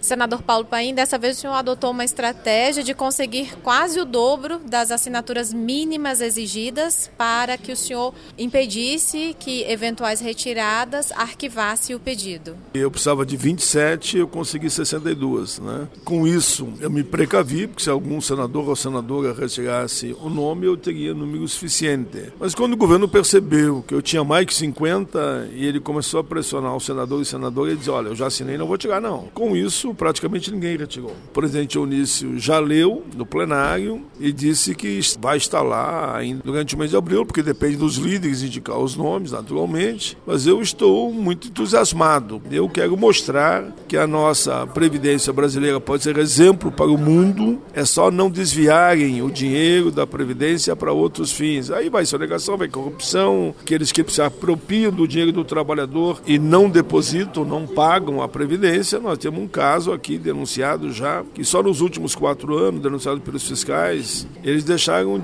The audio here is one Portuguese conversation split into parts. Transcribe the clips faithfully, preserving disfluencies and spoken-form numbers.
Senador Paulo Paim, dessa vez o senhor adotou uma estratégia de conseguir quase o dobro das assinaturas mínimas exigidas para que o senhor impedisse que eventuais retiradas arquivasse o pedido. Eu precisava de vinte e sete, eu consegui sessenta e duas. Né? Com isso, eu me precavi, porque se algum senador ou senadora retirasse o nome, eu teria número suficiente. Mas quando o governo percebeu que eu tinha mais que cinquenta e ele começou a pressionar o senador e senadora, ele disse, olha, eu já assinei, não vou tirar não. Com isso, praticamente ninguém retirou. O presidente Eunício já leu no plenário e disse que vai estar lá ainda durante o mês de abril, porque depende dos líderes indicar os nomes, naturalmente, mas eu estou muito entusiasmado. Eu quero mostrar que a nossa Previdência brasileira pode ser exemplo para o mundo, é só não desviarem o dinheiro da Previdência para outros fins. Aí vai sonegação, vai corrupção, aqueles que se apropriam do dinheiro do trabalhador e não depositam, não pagam a Previdência. Nós temos um caso aqui denunciado já, que só nos últimos quatro anos, denunciado pelos fiscais, eles deixaram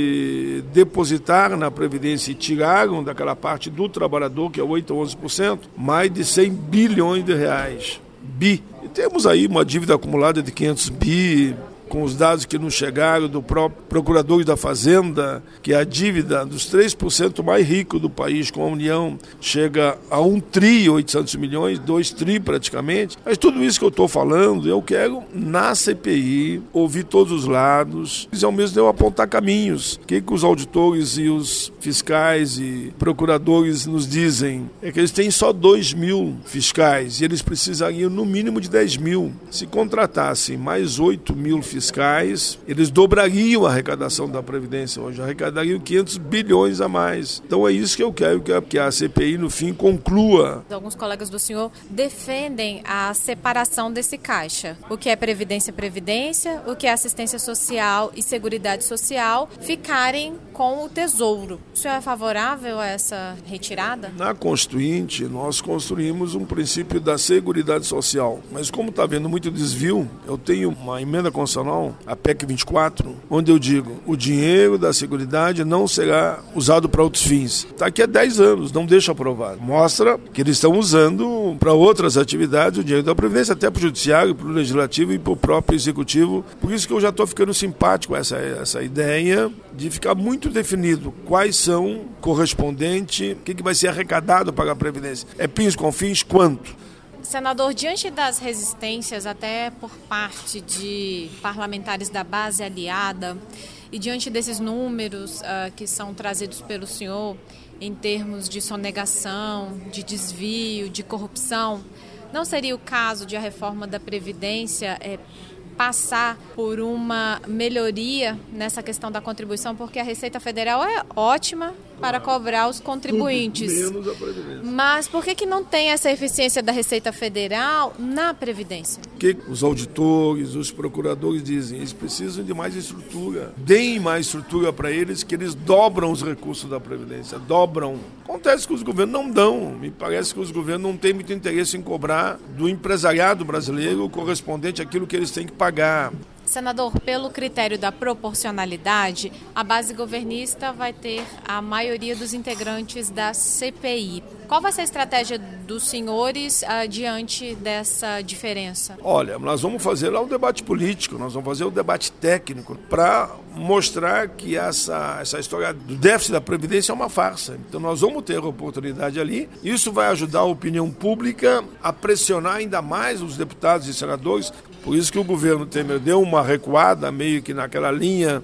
de depositar na Previdência e tiraram daquela parte do trabalhador, que é oito a onze por cento, mais de cem bilhões de reais. Bi. E temos aí uma dívida acumulada de quinhentos bi, com os dados que nos chegaram do próprio procurador da Fazenda, que a dívida dos três por cento mais ricos do país com a União chega a um tri e oitocentos milhões, dois tri praticamente. Mas tudo isso que eu estou falando, eu quero, na C P I, ouvir todos os lados e ao mesmo tempo apontar caminhos. O que, que os auditores e os fiscais e procuradores nos dizem? É que eles têm só dois mil fiscais e eles precisariam no mínimo de dez mil. Se contratassem mais oito mil fiscais, fiscais, eles dobrariam a arrecadação da Previdência hoje, arrecadariam quinhentos bilhões a mais. Então é isso que eu quero que a C P I, no fim, conclua. Alguns colegas do senhor defendem a separação desse caixa. O que é Previdência, Previdência, o que é Assistência Social e Seguridade Social, ficarem com o Tesouro. O senhor é favorável a essa retirada? Na Constituinte, nós construímos um princípio da Seguridade Social, mas como está havendo muito desvio, eu tenho uma emenda constitucional, a P E C vinte e quatro, onde eu digo, o dinheiro da Seguridade não será usado para outros fins. Está aqui há dez anos, não deixa aprovado. Mostra que eles estão usando para outras atividades o dinheiro da Previdência, até para o Judiciário, para o Legislativo e para o próprio Executivo. Por isso que eu já estou ficando simpático a essa, essa ideia de ficar muito definido quais são correspondentes, o que, que vai ser arrecadado para a Previdência. É PIS, CONFINS, quanto? Senador, diante das resistências até por parte de parlamentares da base aliada e diante desses números uh, que são trazidos pelo senhor em termos de sonegação, de desvio, de corrupção, não seria o caso de a reforma da Previdência é, passar por uma melhoria nessa questão da contribuição, porque a Receita Federal é ótima para cobrar os contribuintes. Tudo menos a Previdência. Mas por que, que não tem essa eficiência da Receita Federal na Previdência? O que os auditores, os procuradores dizem? Eles precisam de mais estrutura. Deem mais estrutura para eles, que eles dobram os recursos da Previdência. Dobram. Acontece que os governos não dão. Me parece que os governos não têm muito interesse em cobrar do empresariado brasileiro o correspondente àquilo que eles têm que pagar. Senador, pelo critério da proporcionalidade, a base governista vai ter a maioria dos integrantes da C P I. Qual vai ser a estratégia dos senhores uh, diante dessa diferença? Olha, nós vamos fazer lá o debate político, nós vamos fazer o debate técnico para mostrar que essa, essa história do déficit da Previdência é uma farsa. Então nós vamos ter a oportunidade ali. Isso vai ajudar a opinião pública a pressionar ainda mais os deputados e senadores. Por isso que o governo Temer deu uma recuada meio que naquela linha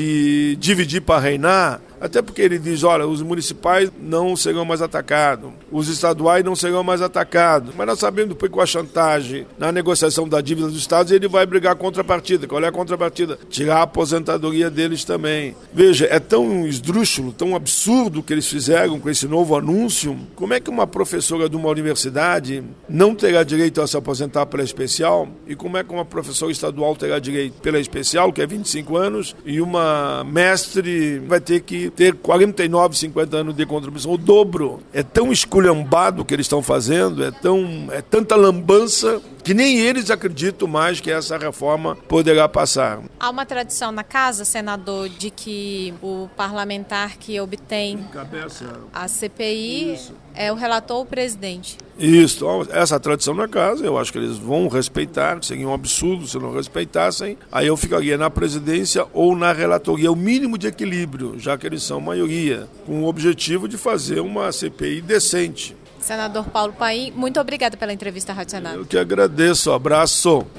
de dividir para reinar, até porque ele diz, olha, os municipais não serão mais atacados, os estaduais não serão mais atacados, mas nós sabemos depois com a chantagem na negociação da dívida dos estados, ele vai brigar contra a contrapartida. Qual é a contrapartida? Tirar a aposentadoria deles também. Veja, é tão esdrúxulo, tão absurdo que eles fizeram com esse novo anúncio. Como é que uma professora de uma universidade não terá direito a se aposentar pela especial? E como é que uma professora estadual terá direito pela especial, que é vinte e cinco anos, e uma mestre vai ter que ter quarenta e nove, cinquenta anos de contribuição, o dobro. É tão esculhambado o que eles estão fazendo, é, tão, é tanta lambança que nem eles acreditam mais que essa reforma poderá passar. Há uma tradição na casa, senador, de que o parlamentar que obtém Cabeça. a C P I Isso. é o relator ou o presidente. Isso, essa é a tradição na casa, eu acho que eles vão respeitar, seria um absurdo se não respeitassem. Aí eu ficaria na presidência ou na relatoria, o mínimo de equilíbrio, já que eles são maioria, com o objetivo de fazer uma C P I decente. Senador Paulo Paim, muito obrigada pela entrevista à Rádio Senado. Eu que agradeço, abraço.